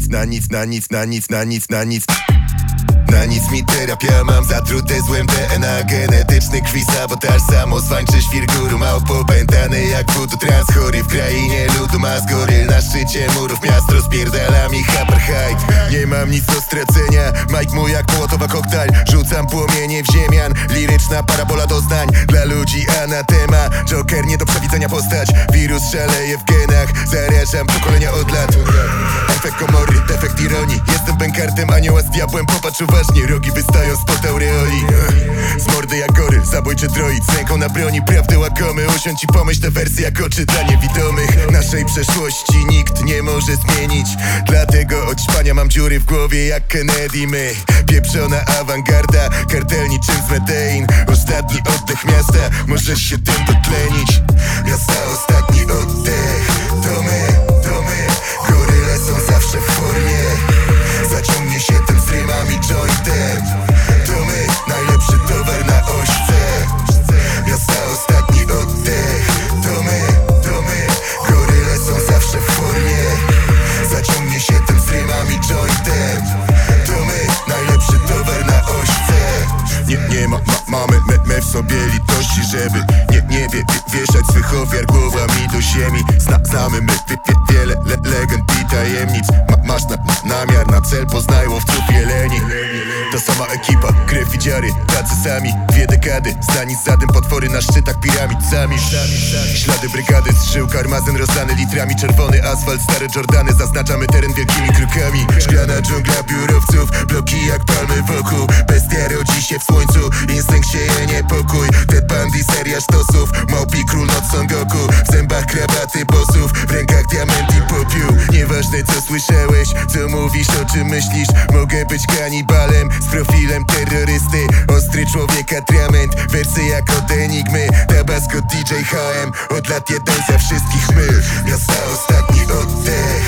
na nic, na nic, na nic, na nic, na nic. Na nic mi terapia, mam zatrute złem DNA. Genetyczny krwi sabotaż, samozwańczy świr guru. Mało popętany jak voodoo trans, chory w krainie ludu. Mas goryl na szczycie murów miast, rozpierdala mi apartheid. Nie mam nic do stracenia, Mike mój jak mołotowa koktajl. Rzucam płomienie w ziemian, liryczna parabola doznań. Dla ludzi anatema, Joker nie do przewidzenia postać. Wirus szaleje w genach, zarażam pokolenia od lat. Efekt komory, defekt ironii. Jestem bękartem anioła z diabłem, popatrz uważnie. Rogi wystają spod aureoli. Z mordy jak goryl, zabójczy droid z ręką na broni, prawdy łakomy. Usiądź i pomyśl te wersje jako czyta niewidomych. Naszej przeszłości nikt nie może zmienić, dlatego od śpania mam dziury w głowie jak Kennedy. My, pieprzona awangarda, kartel niczym z Medein. Ostatni oddech miasta, możesz się tym dotlenić. Miasta ostatni oddech, to my. Goryle są zawsze w formie, zaciągnie się tym z rymami jointem. To my, najlepszy towar na ośce. Miasta ostatni oddech, to my. Goryle są zawsze w formie, zaciągnie się tym z rymami jointem. To my, najlepszy towar na ośce. Mamy w sobie litości, żeby nie wieszać swych ofiar głowami do ziemi. Znamy my wiele legend i tajemnic. Masz namiar na cel, poznaj łowców jeleni. Ta sama ekipa, krew i dziary, tacy sami. 2 dekady, zdani z zadym potwory na szczytach piramid sami. Ślady brygady, strzył karmazyn rozlany litrami. Czerwony asfalt, stare Jordany, zaznaczamy teren wielkimi krokami. Szklana dżungla biurowców, bloki jak palmy wokół. Bestia rodzi się w słońcu, instynkt sieje niepokój. Ted Bundy, seria sztosów, Małpi, król noc Son Goku. W zębach krawaty bossów, w rękach diament i popiół. Nieważne co słyszałeś, co mówisz, o czym myślisz. Mogę być kanibalem z profilem terrorysty. Ostry człowiek atrament, wersy jak od Enigmy. Tabasco DJ HM, od lat jeden za wszystkich my. Miasta ostatni oddech,